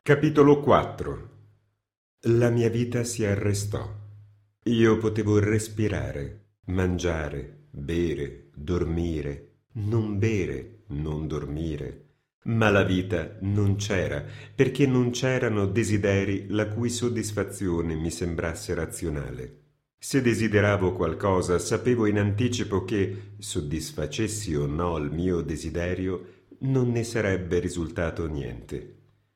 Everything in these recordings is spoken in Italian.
Capitolo 4. La mia vita si arrestò. Io potevo respirare, mangiare, bere, dormire, non bere, non dormire, ma la vita non c'era, perché non c'erano desideri la cui soddisfazione mi sembrasse razionale. Se desideravo qualcosa, sapevo in anticipo che, soddisfacessi o no il mio desiderio, non ne sarebbe risultato niente.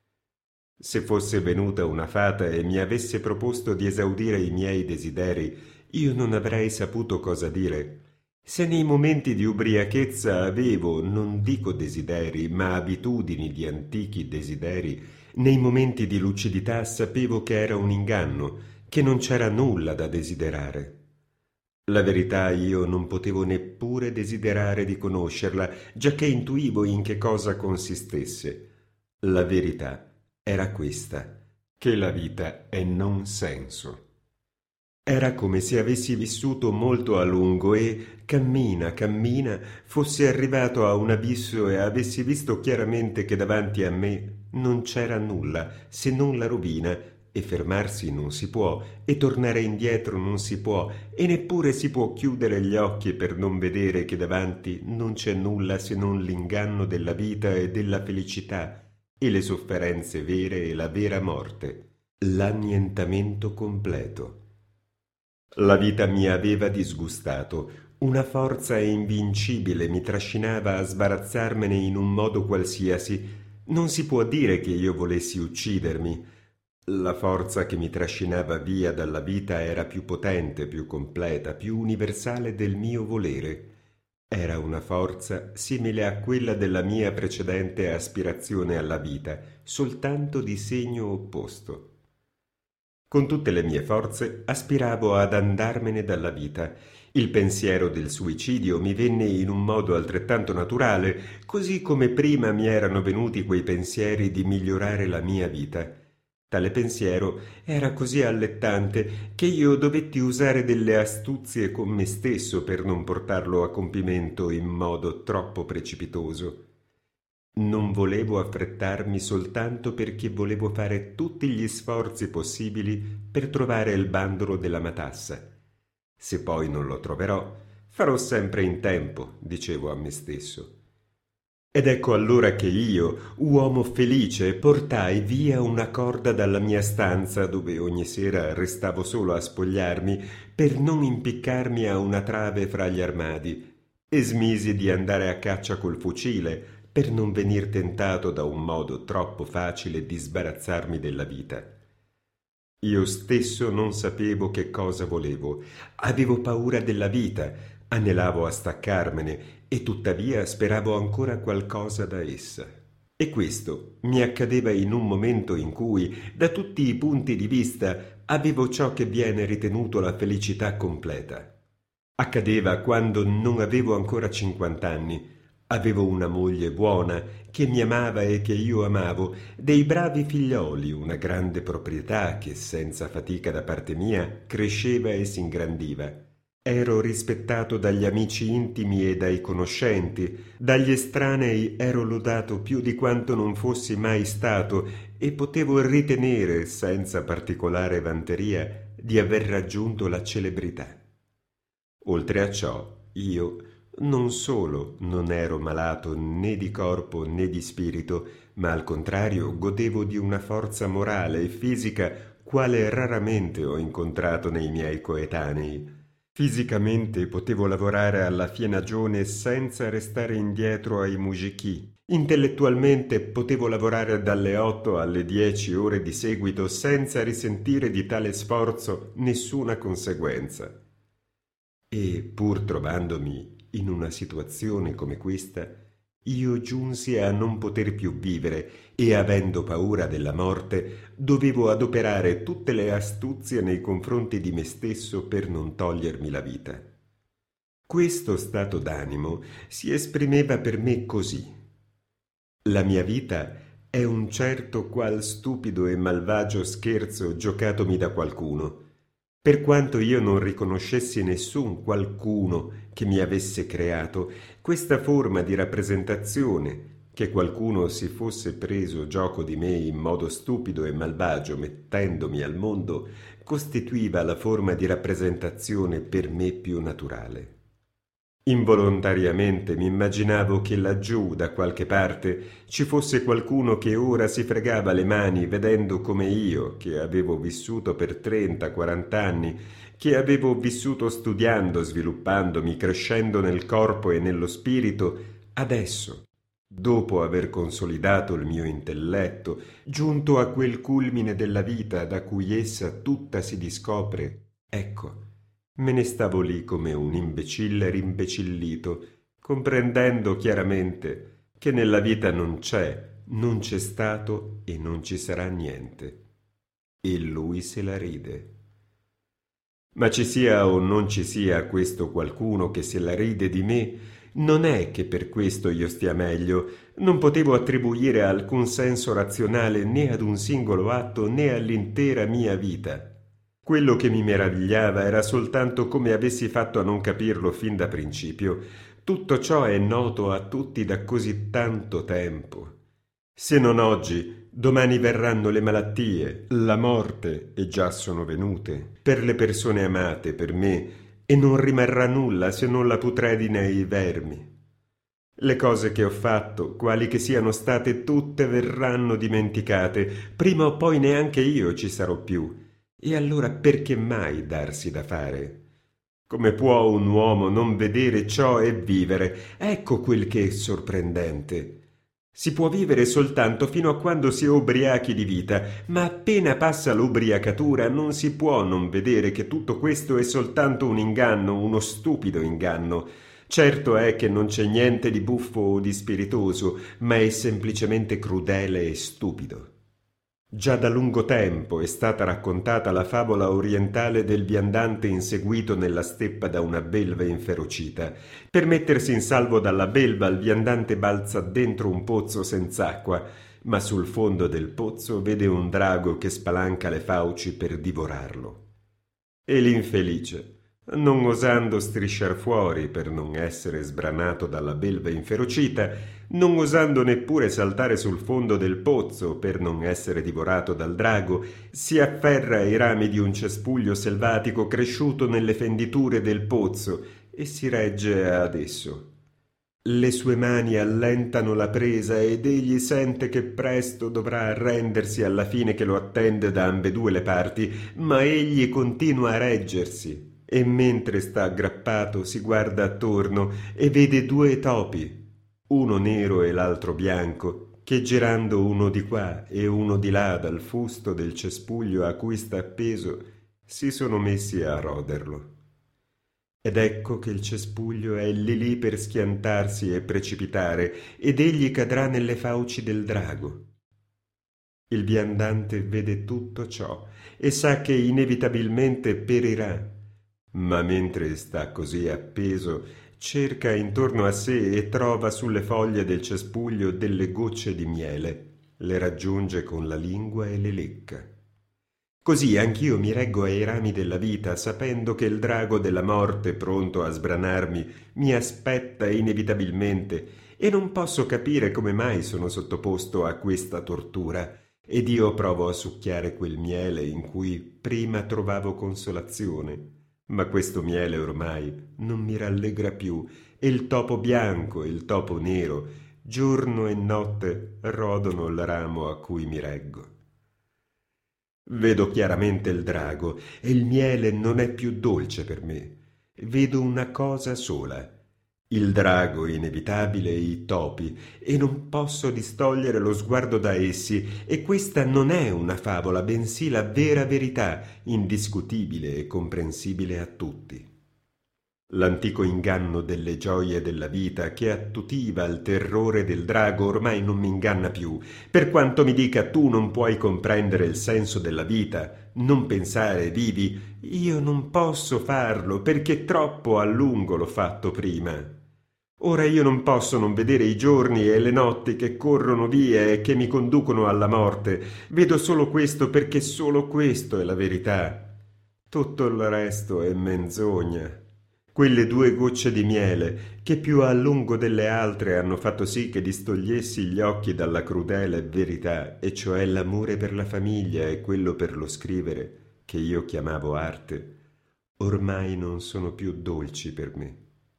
Se fosse venuta una fata e mi avesse proposto di esaudire i miei desideri, io non avrei saputo cosa dire. Se nei momenti di ubriachezza avevo, non dico desideri, ma abitudini di antichi desideri, nei momenti di lucidità sapevo che era un inganno, che non c'era nulla da desiderare. La verità io non potevo neppure desiderare di conoscerla, giacché intuivo in che cosa consistesse. La verità era questa, che la vita è non senso. Era come se avessi vissuto molto a lungo e, cammina, fossi arrivato a un abisso e avessi visto chiaramente che davanti a me non c'era nulla se non la rovina, e fermarsi non si può, e tornare indietro non si può, e neppure si può chiudere gli occhi per non vedere che davanti non c'è nulla se non l'inganno della vita e della felicità, e le sofferenze vere e la vera morte, l'annientamento completo. La vita mi aveva disgustato, una forza invincibile mi trascinava a sbarazzarmene in un modo qualsiasi. Non si può dire che io volessi uccidermi. La forza che mi trascinava via dalla vita era più potente, più completa, più universale del mio volere. Era una forza simile a quella della mia precedente aspirazione alla vita, soltanto di segno opposto. Con tutte le mie forze aspiravo ad andarmene dalla vita. Il pensiero del suicidio mi venne in un modo altrettanto naturale, così come prima mi erano venuti quei pensieri di migliorare la mia vita. Tale pensiero era così allettante che io dovetti usare delle astuzie con me stesso per non portarlo a compimento in modo troppo precipitoso. Non volevo affrettarmi soltanto perché volevo fare tutti gli sforzi possibili per trovare il bandolo della matassa. Se poi non lo troverò, farò sempre in tempo, dicevo a me stesso. Ed ecco allora che io, uomo felice, portai via una corda dalla mia stanza, dove ogni sera restavo solo a spogliarmi, per non impiccarmi a una trave fra gli armadi, e smisi di andare a caccia col fucile, per non venir tentato da un modo troppo facile di sbarazzarmi della vita. Io stesso non sapevo che cosa volevo, avevo paura della vita, anelavo a staccarmene, e tuttavia speravo ancora qualcosa da essa. E questo mi accadeva in un momento in cui, da tutti i punti di vista, avevo ciò che viene ritenuto la felicità completa. Accadeva quando non avevo ancora 50 anni. Avevo una moglie buona, che mi amava e che io amavo, dei bravi figlioli, una grande proprietà che, senza fatica da parte mia, cresceva e s'ingrandiva. Ero rispettato dagli amici intimi e dai conoscenti, dagli estranei ero lodato più di quanto non fossi mai stato e potevo ritenere, senza particolare vanteria, di aver raggiunto la celebrità. Oltre a ciò, io non solo non ero malato né di corpo né di spirito, ma al contrario godevo di una forza morale e fisica quale raramente ho incontrato nei miei coetanei. Fisicamente potevo lavorare alla fienagione senza restare indietro ai mugichi. Intellettualmente potevo lavorare dalle 8 alle 10 ore di seguito senza risentire di tale sforzo nessuna conseguenza. E pur trovandomi in una situazione come questa, io giunsi a non poter più vivere e, avendo paura della morte, dovevo adoperare tutte le astuzie nei confronti di me stesso per non togliermi la vita. Questo stato d'animo si esprimeva per me così. La mia vita è un certo qual stupido e malvagio scherzo giocatomi da qualcuno. Per quanto io non riconoscessi nessun qualcuno che mi avesse creato, questa forma di rappresentazione, che qualcuno si fosse preso gioco di me in modo stupido e malvagio mettendomi al mondo, costituiva la forma di rappresentazione per me più naturale. Involontariamente mi immaginavo che laggiù, da qualche parte, ci fosse qualcuno che ora si fregava le mani vedendo come io, che avevo vissuto per 30-40 anni, che avevo vissuto studiando, sviluppandomi, crescendo nel corpo e nello spirito, adesso, dopo aver consolidato il mio intelletto, giunto a quel culmine della vita da cui essa tutta si discopre, ecco, me ne stavo lì come un imbecille rimbecillito, comprendendo chiaramente che nella vita non c'è stato e non ci sarà niente. E lui se la ride. Ma ci sia o non ci sia questo qualcuno che se la ride di me, non è che per questo io stia meglio. Non potevo attribuire alcun senso razionale né ad un singolo atto né all'intera mia vita. Quello che mi meravigliava era soltanto come avessi fatto a non capirlo fin da principio. Tutto ciò è noto a tutti da così tanto tempo. Se non oggi, domani verranno le malattie, la morte, e già sono venute, per le persone amate, per me, e non rimarrà nulla se non la putredine e i vermi. Le cose che ho fatto, quali che siano state, tutte verranno dimenticate, prima o poi neanche io ci sarò più. E allora perché mai darsi da fare? Come può un uomo non vedere ciò e vivere? Ecco quel che è sorprendente. Si può vivere soltanto fino a quando si è ubriachi di vita, ma appena passa l'ubriacatura non si può non vedere che tutto questo è soltanto un inganno, uno stupido inganno. Certo è che non c'è niente di buffo o di spiritoso, ma è semplicemente crudele e stupido. Già da lungo tempo è stata raccontata la favola orientale del viandante inseguito nella steppa da una belva inferocita. Per mettersi in salvo dalla belva il viandante balza dentro un pozzo senz'acqua, ma sul fondo del pozzo vede un drago che spalanca le fauci per divorarlo. E l'infelice, non osando strisciar fuori per non essere sbranato dalla belva inferocita, non osando neppure saltare sul fondo del pozzo per non essere divorato dal drago, si afferra ai rami di un cespuglio selvatico cresciuto nelle fenditure del pozzo e si regge ad esso. Le sue mani allentano la presa ed egli sente che presto dovrà arrendersi alla fine che lo attende da ambedue le parti, ma egli continua a reggersi e mentre sta aggrappato si guarda attorno e vede due topi, uno nero e l'altro bianco, che girando uno di qua e uno di là dal fusto del cespuglio a cui sta appeso, si sono messi a roderlo. Ed ecco che il cespuglio è lì lì per schiantarsi e precipitare, ed egli cadrà nelle fauci del drago. Il viandante vede tutto ciò e sa che inevitabilmente perirà, ma mentre sta così appeso, cerca intorno a sé e trova sulle foglie del cespuglio delle gocce di miele, le raggiunge con la lingua e le lecca. Così anch'io mi reggo ai rami della vita, sapendo che il drago della morte, pronto a sbranarmi, mi aspetta inevitabilmente, e non posso capire come mai sono sottoposto a questa tortura, ed io provo a succhiare quel miele in cui prima trovavo consolazione. Ma questo miele ormai non mi rallegra più, e il topo bianco e il topo nero, giorno e notte, rodono il ramo a cui mi reggo. Vedo chiaramente il drago, e il miele non è più dolce per me. Vedo una cosa sola, il drago inevitabile e i topi, e non posso distogliere lo sguardo da essi, e questa non è una favola, bensì la vera verità, indiscutibile e comprensibile a tutti. L'antico inganno delle gioie della vita che attutiva al terrore del drago ormai non mi inganna più, per quanto mi dica tu non puoi comprendere il senso della vita, non pensare, vivi, io non posso farlo perché troppo a lungo l'ho fatto prima. Ora io non posso non vedere i giorni e le notti che corrono via e che mi conducono alla morte. Vedo solo questo perché solo questo è la verità. Tutto il resto è menzogna. quelle 2 gocce di miele che più a lungo delle altre hanno fatto sì che distogliessi gli occhi dalla crudele verità, e cioè l'amore per la famiglia e quello per lo scrivere, che io chiamavo arte, ormai non sono più dolci per me.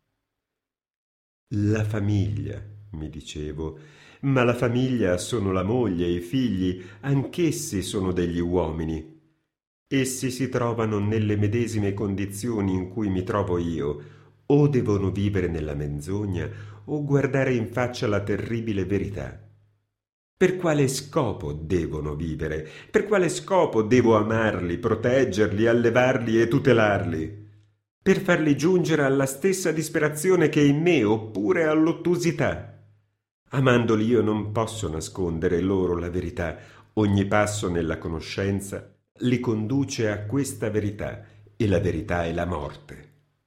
La famiglia, mi dicevo, ma la famiglia sono la moglie e i figli, anch'essi sono degli uomini. Essi si trovano nelle medesime condizioni in cui mi trovo io, o devono vivere nella menzogna o guardare in faccia la terribile verità. Per quale scopo devono vivere? Per quale scopo devo amarli, proteggerli, allevarli e tutelarli? Per farli giungere alla stessa disperazione che è in me, oppure all'ottusità? Amandoli io non posso nascondere loro la verità. Ogni passo nella conoscenza li conduce a questa verità, e la verità è la morte.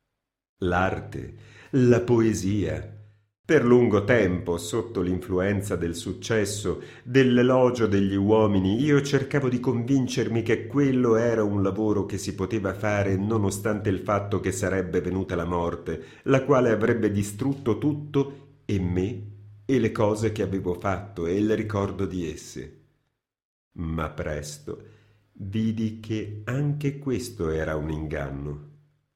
L'arte, la poesia. Per lungo tempo, sotto l'influenza del successo, dell'elogio degli uomini, io cercavo di convincermi che quello era un lavoro che si poteva fare nonostante il fatto che sarebbe venuta la morte, la quale avrebbe distrutto tutto, e me, e le cose che avevo fatto, e il ricordo di esse. Ma presto vidi che anche questo era un inganno.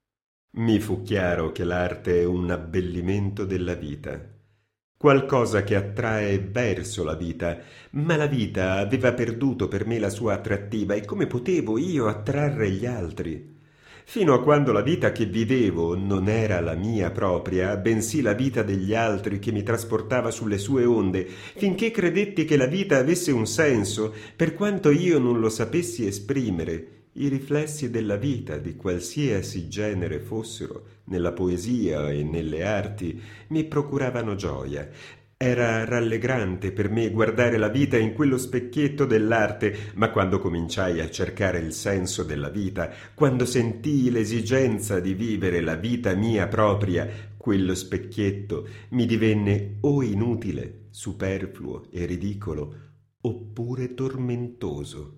Mi fu chiaro che l'arte è un abbellimento della vita, qualcosa che attrae verso la vita, ma la vita aveva perduto per me la sua attrattiva, e come potevo io attrarre gli altri? Fino a quando la vita che vivevo non era la mia propria, bensì la vita degli altri che mi trasportava sulle sue onde, finché credetti che la vita avesse un senso, per quanto io non lo sapessi esprimere. I riflessi della vita, di qualsiasi genere fossero, nella poesia e nelle arti, mi procuravano gioia. Era rallegrante per me guardare la vita in quello specchietto dell'arte, ma quando cominciai a cercare il senso della vita, quando sentii l'esigenza di vivere la vita mia propria, quello specchietto mi divenne o inutile, superfluo e ridicolo, oppure tormentoso.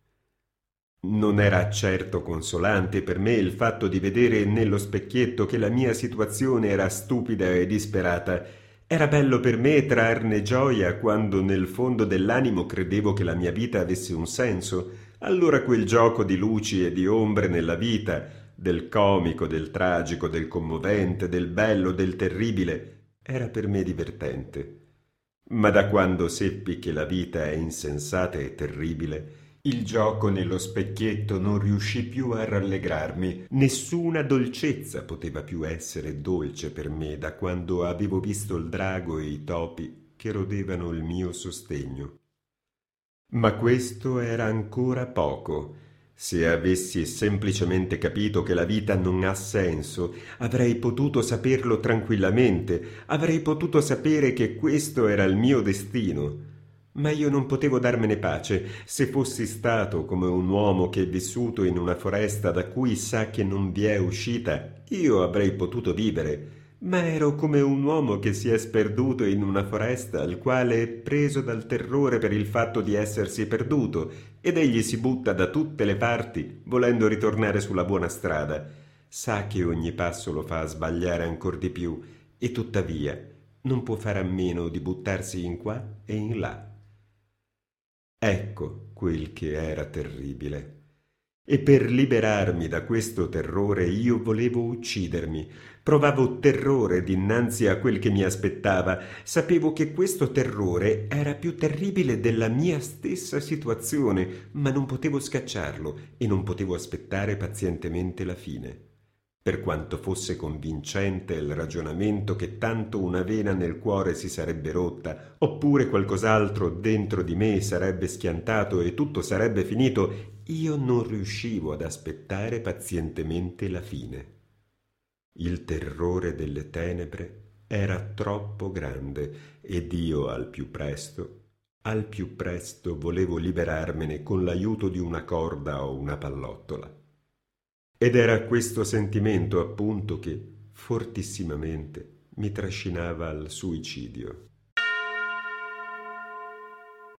Non era certo consolante per me il fatto di vedere nello specchietto che la mia situazione era stupida e disperata. Era bello per me trarne gioia quando nel fondo dell'animo credevo che la mia vita avesse un senso. Allora quel gioco di luci e di ombre nella vita, del comico, del tragico, del commovente, del bello, del terribile, era per me divertente. Ma da quando seppi che la vita è insensata e terribile, il gioco nello specchietto non riuscì più a rallegrarmi. Nessuna dolcezza poteva più essere dolce per me da quando avevo visto il drago e i topi che rodevano il mio sostegno. Ma questo era ancora poco. Se avessi semplicemente capito che la vita non ha senso, avrei potuto saperlo tranquillamente, avrei potuto sapere che questo era il mio destino. Ma io non potevo darmene pace. Se fossi stato come un uomo che è vissuto in una foresta da cui sa che non vi è uscita, io avrei potuto vivere. Ma ero come un uomo che si è sperduto in una foresta, al quale è preso dal terrore per il fatto di essersi perduto, ed egli si butta da tutte le parti, volendo ritornare sulla buona strada. Sa che ogni passo lo fa sbagliare ancor di più, e tuttavia non può fare a meno di buttarsi in qua e in là. Ecco quel che era terribile. E per liberarmi da questo terrore io volevo uccidermi. Provavo terrore dinanzi a quel che mi aspettava. Sapevo che questo terrore era più terribile della mia stessa situazione, ma non potevo scacciarlo e non potevo aspettare pazientemente la fine. Per quanto fosse convincente il ragionamento che tanto una vena nel cuore si sarebbe rotta, oppure qualcos'altro dentro di me sarebbe schiantato e tutto sarebbe finito, io non riuscivo ad aspettare pazientemente la fine. Il terrore delle tenebre era troppo grande ed io al più presto volevo liberarmene con l'aiuto di una corda o una pallottola. Ed era questo sentimento, appunto, che fortissimamente mi trascinava al suicidio.